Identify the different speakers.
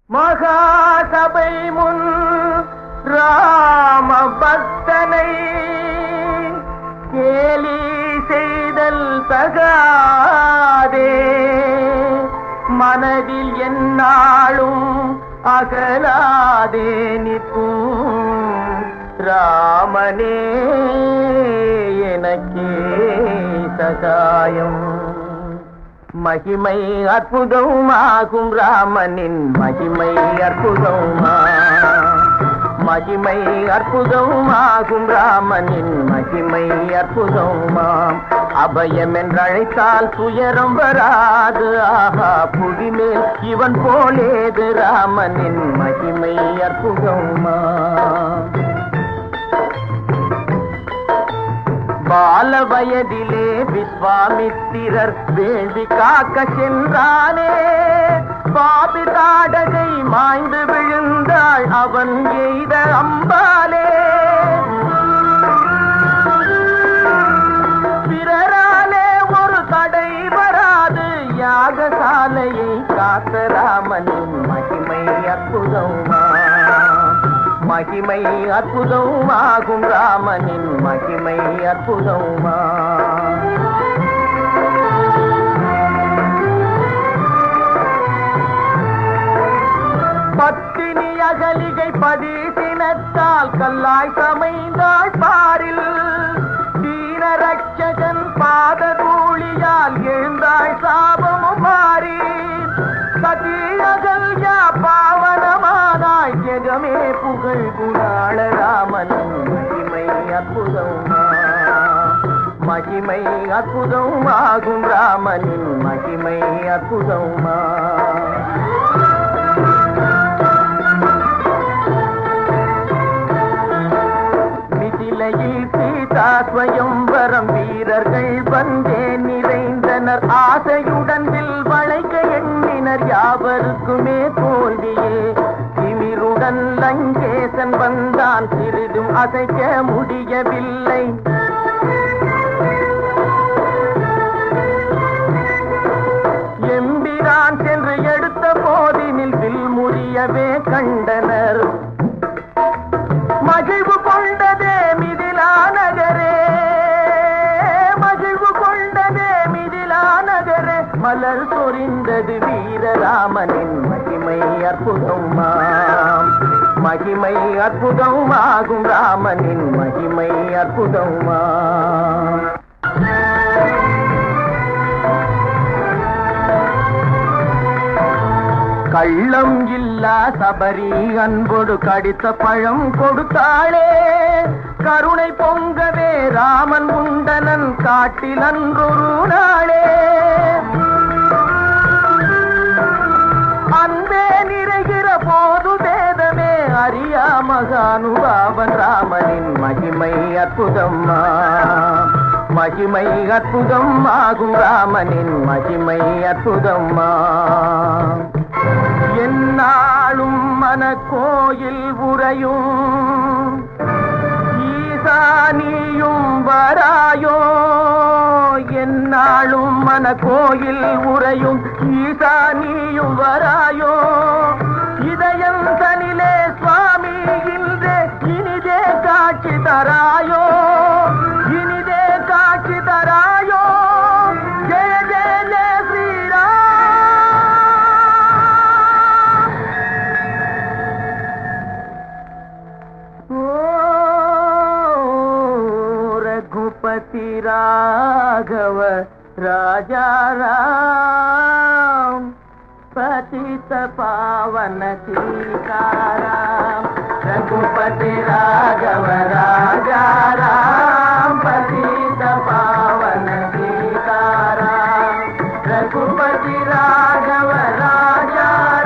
Speaker 1: மகாசபை முன் ராம பக்தனை கேலி செய்தல் தகாதே, மனதில் என்னாலும் அகலாதே நிற்கும் ராமனே எனக்கே சகாயம். மகிமை அற்புதமாகும் ராமனின் மகிமை அற்புதமா, மகிமை அற்புதமாகும் ராமனின் மகிமை அற்புதமாம். அபயம் என்றழைத்தால் துயரம் வராது, ஆஹா புவிமேல் இவன் போலேது ராமனின் மகிமை அற்புதமா. பால வயதிலே விஸ்வாமித்திரர் வேள்வி காக்க சென்றானே, பாபி தாடகை மாய்ந்து விழுந்தாள் அவன் எய்த அம்பாலே. பிறராலே ஒரு தடை வராது, யாகசாலையை காத்த ராமனின் மகிமை அற்புதமா, மகிமை அற்புதமாகும் ராமனின் மகிமை அற்புதமா. பத்தினி அகலிகை பதிசினத்தால் கல்லாய் சமைந்தாள் பாரில், தீனரட்சகன் பாத தூளியால் எழுந்தாள் சாபமும் மாறி. சதி அகல்யா பாவனமானாய் ஜெகமே புகழ் குணாள ராமனின் மகிமை அற்புதமா, மகிமை அற்புதமாகும் ராமனின் மகிமை அற்புதமா. மிதிலையில் சீதா ஸ்வயம்வரம் வீரர்கள் வந்தே நிறைந்தனர், ஆசையுடன் வில் வளைக்க எண்ணினர் யாவருக்குமே தோல்வியே. திமிருடன் லங்கேசன் வந்தான், சிறிதும் அசைக்க முடியவில்லை. எம்பிரான் சென்று எடுத்த போதினில் வில் முறியவே கண்டனர். மகிழ்வு கொண்டதே மிதிலா நகரே, மகிழ்வு கொண்டதே மிதிலா நகரே, மலர் சொரிந்தது வீரராமனின் மகிமை அற்புதமாம், மகிமை அற்புதமாகும் ராமனின் மகிமை அற்புதமாம். கள்ளம் இல்லா சபரி அன்போடு கடித்த பழம் கொடுத்தாளே, கருணை பொங்கவே ராமன் உண்டனன் காட்டில் அன்றொரு நாளே. அன்பே நிறைகிற போது வேதமே அறியா மகானுபாவன் ராமனின் மகிமை அற்புதமா, மகிமை அற்புதமாகும் ராமனின் மகிமை அற்புதமா. என்னாலும் மனக்கோயில் உறையும் ஈசானியும் வராயோ, என்னாலும் மனக்கோயில் உறையும் ஈசானியும் வராயோ. இதயம் தனிலே சுவாமி இன்றே இனிதே காட்சி தராயோ, இனிதே காட்சி தராயோ. ஜெய ஜெய ஜெய ஸ்ரீராம். रघुपति राघव राजा राम, पतित पावन सीताराम. रघुपति राघव राजा राम, पतित पावन सीताराम. रघुपति राघव राजा